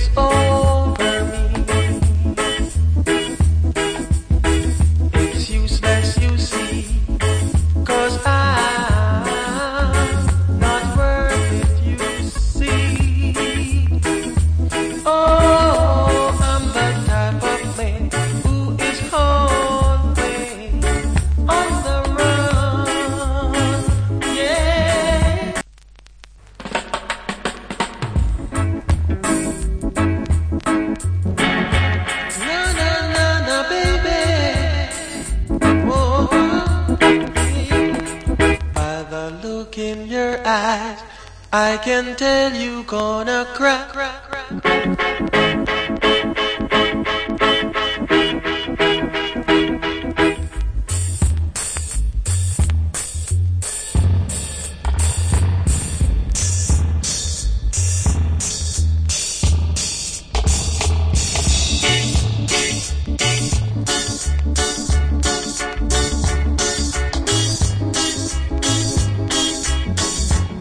creeps over me. It's useless, you see, 'cause I'm not worth it, you see. Oh, I'm the type of man who is always on the run, yeah. Na na na na, baby. Oh, by the look in your eyes, I can tell you gonna cry.